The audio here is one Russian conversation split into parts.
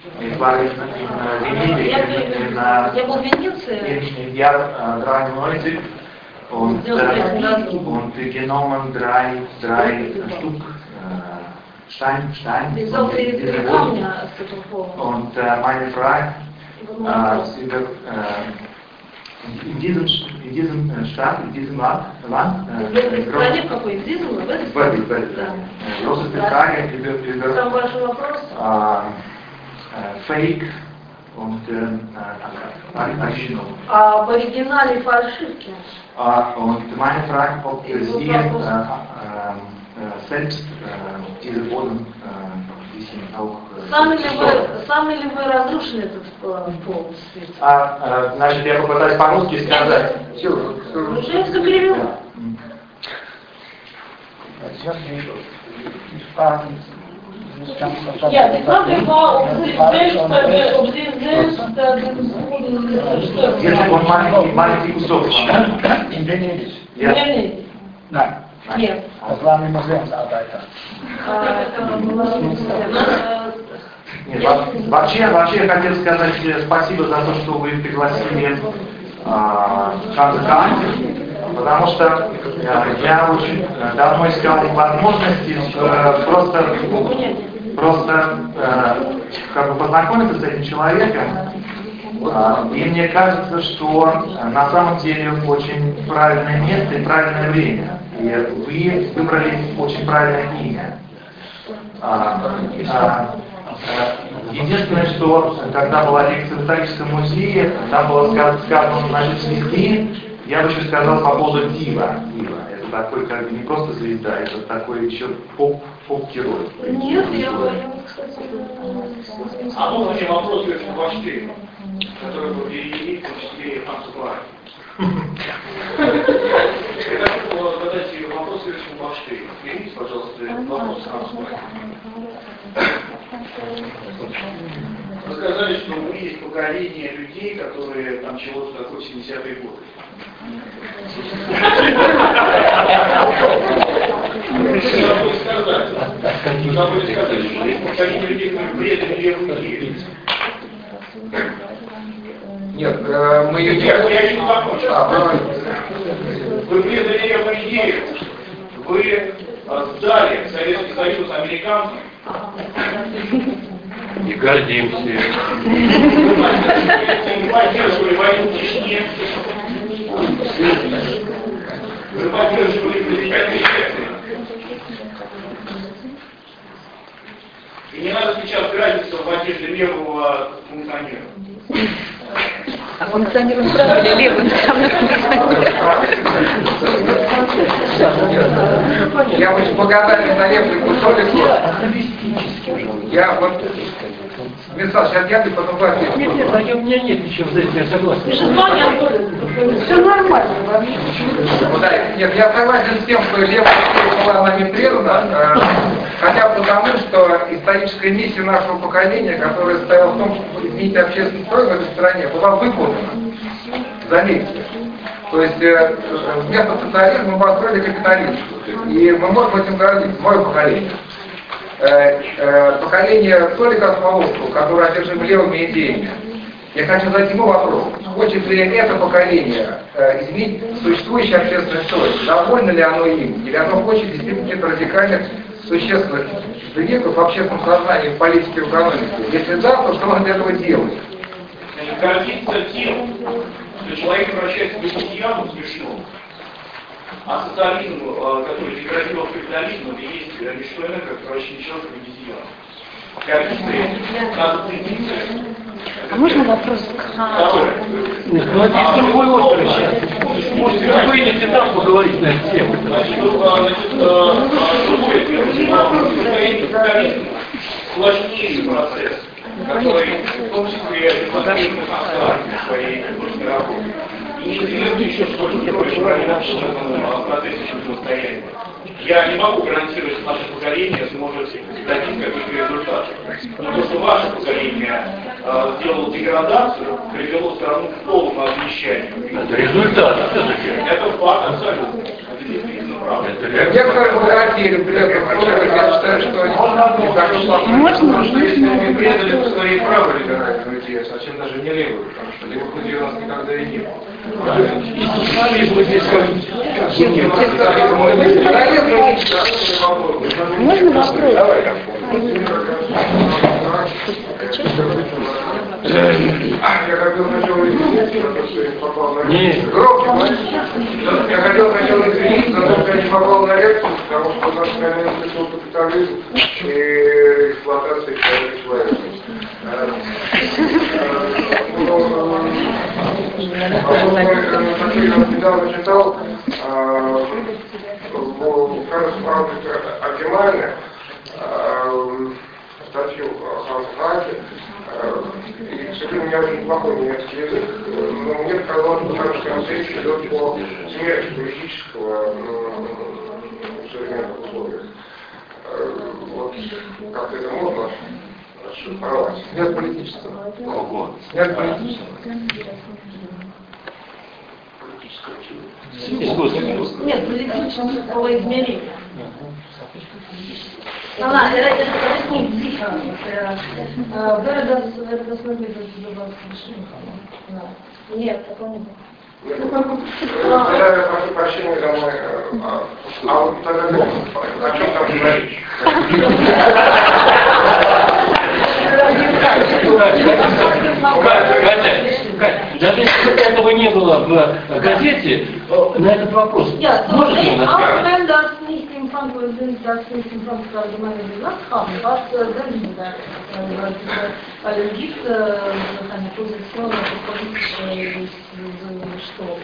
Ich war in Venedig, im Jahr 93 und genommen drei Stück Stein und meine Frage in diesem Staat, in diesem Land große Frage über Fake und Original. В оригинале фальшивки. Und meine Frage, ob Sie selbst diese Boden ein bisschen auch... Сами ли вы разрушили этот пол? Значит, я попытаюсь по-русски сказать. Все перевел. Ja, die Frage war, ob Sie Если он маленький кусочек. In Venedig? Ja. Nein. Нет. Das waren die Museumsarbeiter. Нет, вообще я хотел сказать спасибо за то, что вы пригласили Ханза, потому что я очень давно искал возможности просто как бы познакомиться с этим человеком. И мне кажется, что на самом деле очень правильное место и правильное время. И вы выбрали очень правильное имя. Единственное, что когда была лекция в историческом музее, там было сказано насчет звезды, я бы еще сказал по поводу Дива. Это такой как бы не просто звезда, это такой еще поп-герой. Нет, я кстати... А можно мне вопрос очень важный, который был перевели, в том числе и Хансу Клайну. Я хочу задать вопрос очень важный. Переведите, пожалуйста, вопрос Хансу Клайну. Вы сказали, что вы есть поколение людей, которые там чего-то такое в 70-е годы. Вы забыли сказать, что есть поколение людей, которые предали веру идею. Нет, мы ее не... Я не закончил. Вы предали веру идею. Вы сдали Советский Союз американцам. И гордимся. Вы поддерживали войну в Чечне. Вы поддерживали президентские эффекты. И не надо сейчас разницу в одежде левого функционера. А функционер он правый или левый? Я очень благодарен за реплику Толику. Я вот... Миссаж, сейчас я потом вас... Нет, у меня нет ничего за это, я согласен. Все нормально. Ну, да, нет, я согласен с тем, что левая была нами предана, хотя бы потому, что историческая миссия нашего поколения, которая стояла в том, чтобы изменить общественный строй в этой стране, была выполнена. Заметьте. То есть вместо социализма мы построили капитализм. И мы можем этим гордиться, мое поколение. Поколение Толика Смоловского, которое одержимо левыми идеями. Я хочу задать ему вопрос. Хочет ли это поколение изменить существующий общественный строй? Довольно ли оно им? Или оно хочет действительно каких-то радикальных, существенных сдвигов в общественном сознании, в политике и в экономике? Если да, то что он для этого делает? Гордиться тем, что человек превращается в обезьяну смешно. А социализм, который деградировал капитализм, это есть не что иное, как превращение человека в обезьяну. Гордиться этим. Надо стыдиться. А можно вопрос? Второе. Это другой остров сейчас. Может, вы выйдете там поговорить на эту тему? Значит, другое дело. Капитализм сложнейший процесс, который в том числе демонстрирует своей работы. И неизвестно еще, сколько больше в процессе самостоятельно. Я не могу гарантировать, что наше поколение сможет добиться каких-то результатов. Но то, что ваше поколение сделало деградацию, привело страну к полному обнищанию. Это результат, все-таки. Это факт абсолютно. Это действительно правда. Некоторые богатели при этом я считаю, что они не так уж плохо. Потому что если они предали свои правые либеральные идеи, зачем даже не левые, потому что левых идей у нас никогда и не было. И социализм здесь Можно вопрос? Я хотел сначала извиниться за то, что я попал на лекцию. Я хотел сначала извиниться за то, что я не попал на лекцию, потому что у нас был капитализм и эксплуатация человека. Я недавно читал оригинальную статью Ханса Хайке. И, к сожалению, у меня очень плохой немецкий язык, но мне показалось, что там речь идет по смерти политического в современных условиях. Вот как это можно расшифровать? Нет политического. Нет политического. Нет, политического измерения. Она, это не психика. Нет, такого не было. Я прошу прощения за мой... А вот тогда о чем там говоришь? Катя, даже если этого не было в газете, на этот вопрос можете у нас wenn das nicht im Frankfurt sind, das nicht im Frankfurt allgemeine gesagt haben, was denken Sie da? Weil es gibt eine Position, politische, что?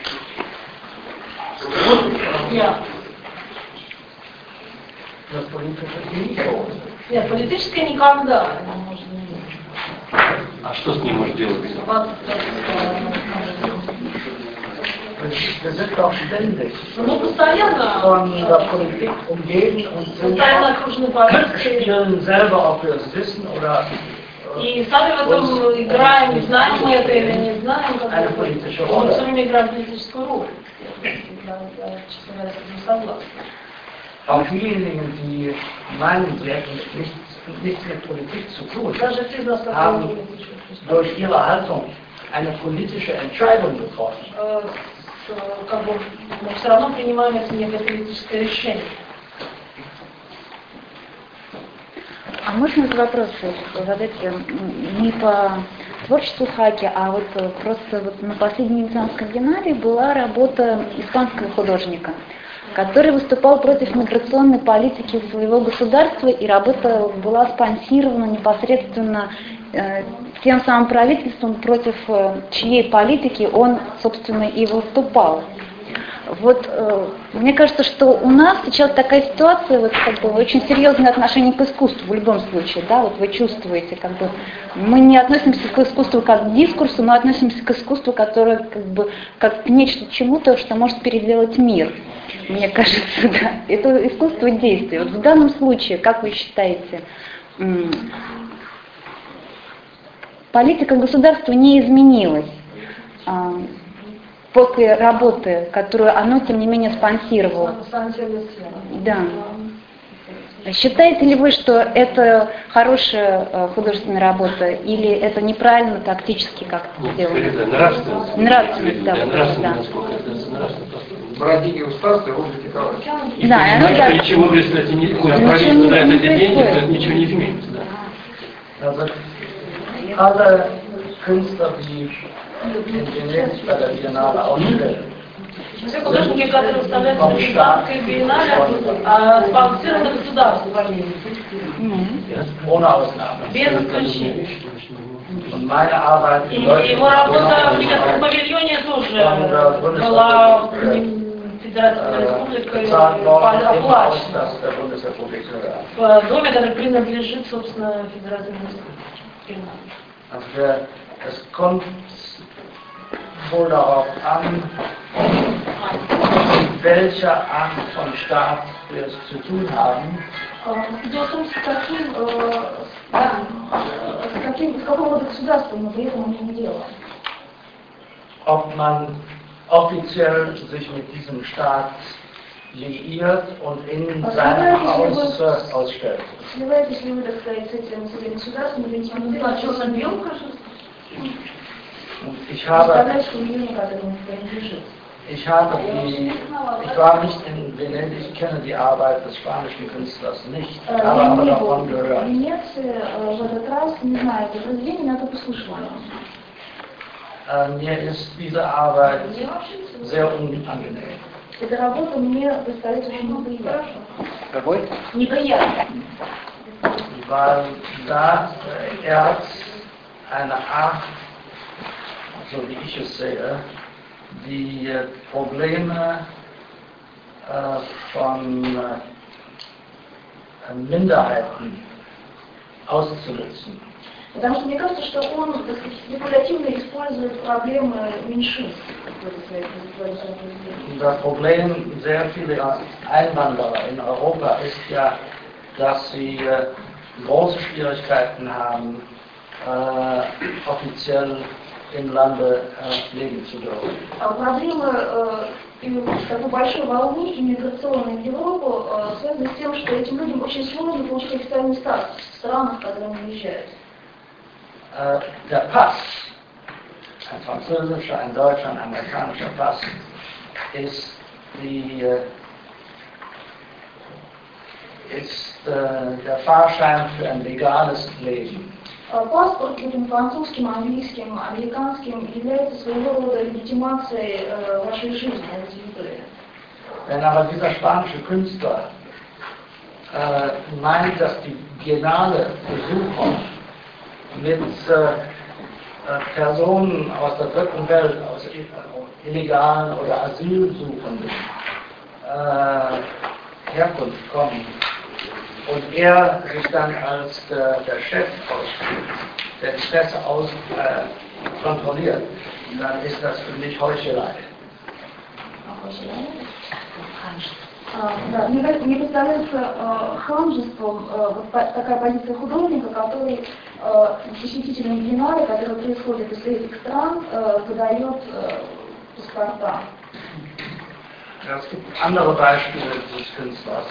Ja. Нет, политическое никогда не может не быть. А что с ним может делать? Wir sind doch ständig Ну, постоянно. von der Politik umgeben und sind Постоянно окружены политикой. spielen selber, ob wir es wissen oder И сами в этом играем, знаем мы это или не знаем, как eine это. politische Мы Rolle. все время играем политическую роль. Я, честно говоря, с этим согласна. Auch diejenigen, die meinen, sie hätten nichts mit Politik zu tun, Даже те из нас, которые haben не политические. durch ihre Haltung eine politische Entscheidung getroffen. Как бы, мы все равно принимаем это некое политическое решение. А можно этот вопрос задать не по творчеству Хаки, а вот просто вот на последней Венецианской биеннале была работа испанского художника, который выступал против миграционной политики своего государства, и работа была спонсирована непосредственно тем самым правительством, против чьей политики он, собственно, и выступал. Вот мне кажется, что у нас сейчас такая ситуация, вот как бы очень серьезное отношение к искусству в любом случае, да, вот вы чувствуете, как бы мы не относимся к искусству как к дискурсу, мы относимся к искусству, которое как бы как к нечто чему-то, что может переделать мир. Мне кажется, да, это искусство действия. Вот в данном случае, как вы считаете, политика государства не изменилась после работы, которую оно, тем не менее, спонсировало. Да. Считаете ли вы, что это хорошая художественная работа, или это неправильно, тактически как-то сделано? Нравственность, да. Бродиги устался, он критиковал. Да, ничего, кстати, не правительство дает эти деньги, то ничего не изменится. Also, alle Künstler, die demnächst bei der Biennale ausstellen, Все художники, которые выставляются в Испанской биеннале, спонсированы государством. ohne Ausnahme. Без исключения. Und meine Arbeit И его работа в Никосском павильоне тоже была Федеративной Республикой оплачена. В доме, который принадлежит, собственно, Федеративной Республике. Also es kommt wohl darauf an, welche Art von Staat wir es zu tun haben. Дело в том, с какого рода государства мы при этом имеем дело. Ob man offiziell sich mit diesem Staat liiert und in seinem Haus ausstellt. Сливаетесь ли вы, так сказать, с этим государством, черно-белым, кажется? Ich war nicht in Venedig, ich kenne die Arbeit des spanischen Künstlers nicht, habe aber davon gehört. Mir ist diese Arbeit sehr unangenehm. Эта работа мне представляется очень неприятно. Weil da er hat eine Art, so wie ich es sehe, die Probleme von Minderheiten auszunutzen. Потому что мне кажется, что он, так сказать, спекулятивно использует проблемы меньшинств. Das Problem sehr vieler Einwanderer in Europa ist ja, dass sie große Schwierigkeiten haben, offiziell im Lande leben zu dürfen. Проблемы такой большой волны иммиграционной в Европу связаны с тем, что этим людям очень сложно получить официальный статус в странах, когда они уезжают. Der Pass, ein französischer, ein deutscher, ein amerikanischer Pass, ist der Fahrschein für ein legales Leben. Паспорт, будем французским, английским, американским, является своего рода легитимацией вашей жизни на территории. Wenn aber dieser spanische Künstler meint, dass die Biennale Besucher mit Personen aus der dritten Welt, aus illegalen oder Asylsuchenden Herkunft kommen und er sich dann als der Chef ausspielt, der die Presse kontrolliert, dann ist das für mich Heuchelei. Да, мне представляется ханжеством такая позиция художника, который посетителям биеннале, который происходит из этих стран, выдает паспорта. Es gibt andere Beispiele dieses Künstlers.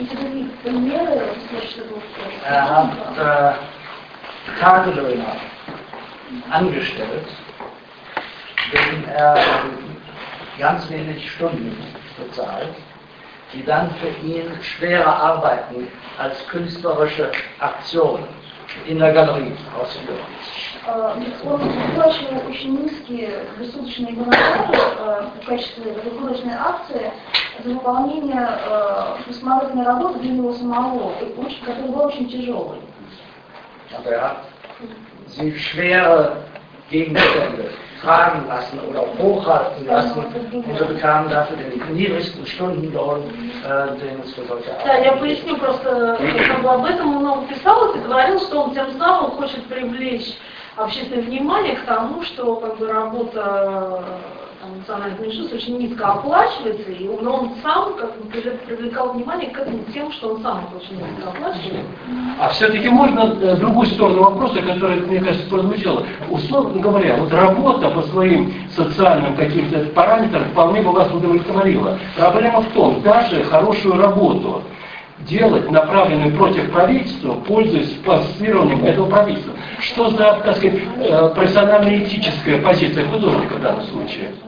Hat Tagelöhner angestellt, denen er ganz wenig Stunden bezahlt, die dann für ihn schwere Arbeiten als künstlerische Aktion in der Galerie ausführen. Он выплачивал очень низкие присуточные гонорары в качестве художественной акции за выполнение посмотрительной работы для него самого, которая была очень тяжелой. Aber er hat sie schwere Gegenstände tragen lassen oder hochhalten lassen und so bekamen dafür den niedrigsten Stundenlohn, den es für solche Arbeit gibt. Да, я поясню просто, об этом он много писал и говорил, что он тем самым хочет привлечь общественное внимание к тому, что как бы работа национальных меньшинств очень низко оплачивается, и он сам как бы привлекал внимание к этому тем, что он сам очень низко оплачивает. А все-таки можно другую сторону вопроса, которая, мне кажется, прозвучала. Условно говоря, вот работа по своим социальным каким-то параметрам вполне бы вас удовлетворила. Проблема в том, даже хорошую работу делать, направленную против правительства, пользуясь спонсированием этого правительства. Что за, так сказать, профессионально-этическая позиция художника в данном случае?